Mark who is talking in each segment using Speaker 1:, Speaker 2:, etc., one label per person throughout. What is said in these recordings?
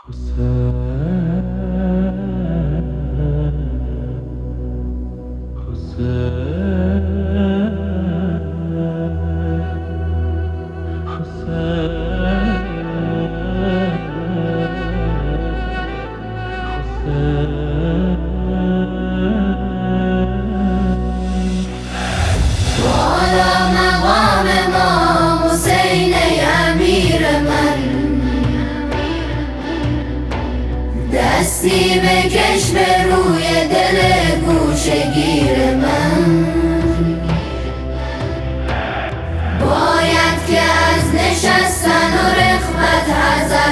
Speaker 1: دستی بکش به روی دل گوشه گیر من، باید که از نشستن و رغبت حذر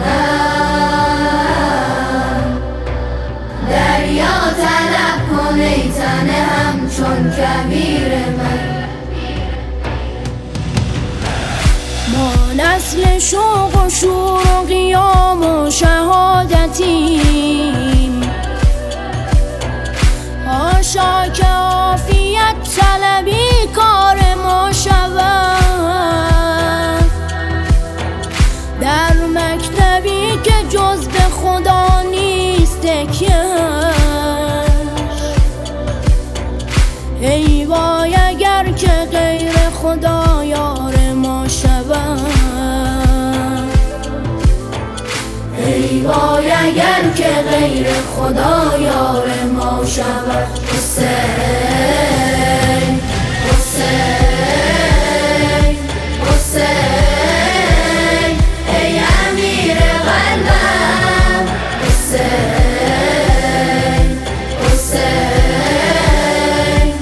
Speaker 1: کنم. دریا طلب کن ای تن همچون کویر من.
Speaker 2: ما نسل شوق و شور و قیام و شهادتیم، حاشا که عافیت طلبی کار ما شود. در مکتبی که جز به خدا نیست تکیه‌اش، ای وای اگر که غیر خدا یار ما شود.
Speaker 1: ای وای اگر که غیر خدا یار ما شود. حسین حسین حسین ای امیر قلبم. حسین حسین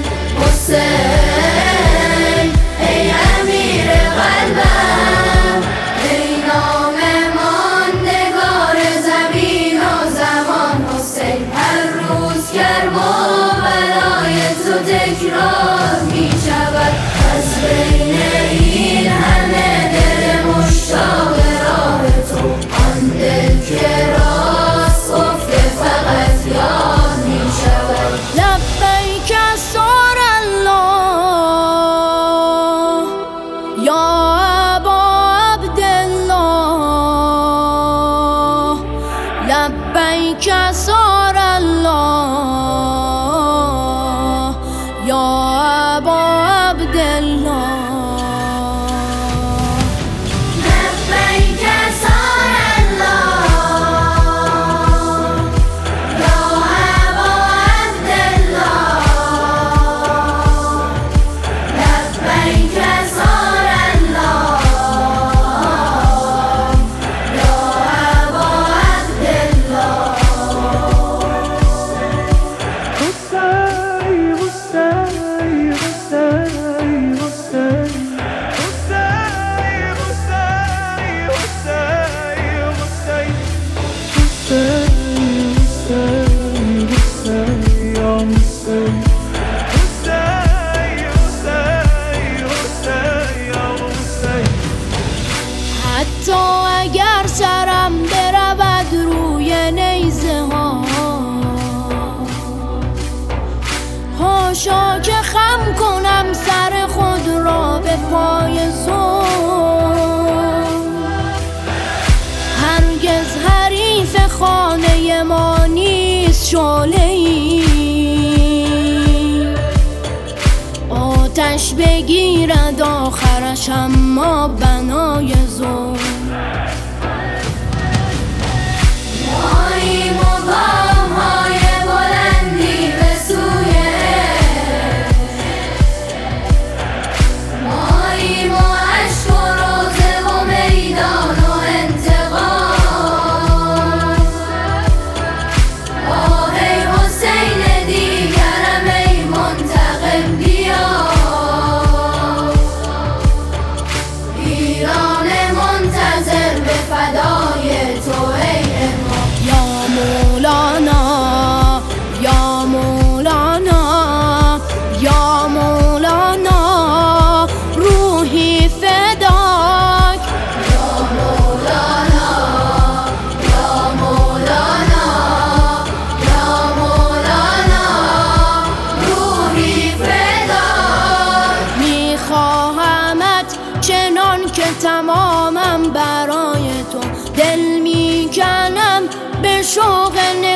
Speaker 1: حسین ای امیر قلبم. ای نام ماندگار زمین و زمان حسین، هر روز کرب و بلای تو تکرار می شود. از بین این همه دل مشتاق راه تو، آن دل که راست گفته فقط یاد می شود.
Speaker 2: لبیک اسرار الله یا ابا عبدالله، لبیک اسرار الله یا ابا عبدالله.
Speaker 1: لبیک اسرار الله یا ابا عبدالله، لبیک اسرار الله یا ابا عبدالله.
Speaker 2: حتی اگر سرم برود روی نیزه ها، حاشا که خم کنم سر خود را به پای ظلم. هرگز حریف خانه ما نیست شعله‌ای، آتش بگیرد آخرش اما بنای ظلم.
Speaker 1: ماییم و گام‌های بلندی به سوی ماییم و اشک و روزه و میدان و انتقام. آه ای حسین دیگرم ای منتقم بیا، ایران منتقم
Speaker 2: شوق